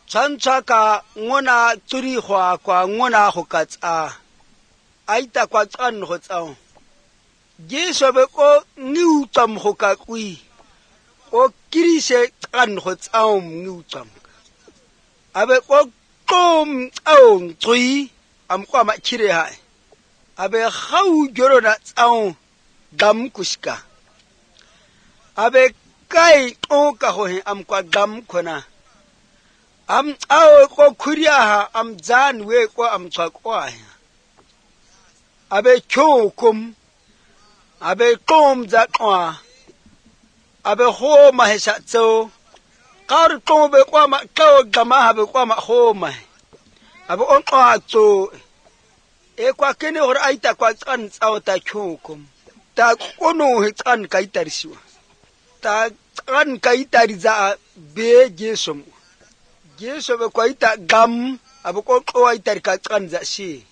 Tsantsaka ngona turi kwa ngona go katsa aita kwa tsan go tsao Jesu be ko niutsam go ka kui o kirise tsan go tsao niutsam abe ko tom tsao tsui am kwa ma chire ha abe khau joro na tsao dam kuska abe kai to ka ho am kwa dam khona am ao ko khuria ha am jan we ko am chwa kwa abe chokum abe tom za kwa abe ho ma hesa tso kar to be kwa ma to gama ha be kwa ma ho ma abe on kwa tso e kwa kene hore aita kwa tsan tsao ta chokum ta kono he tsan kai tarisiwa ta tsan kai tariza be Jesu be kwa ita gam abe ko kwa ita ka tsan za shi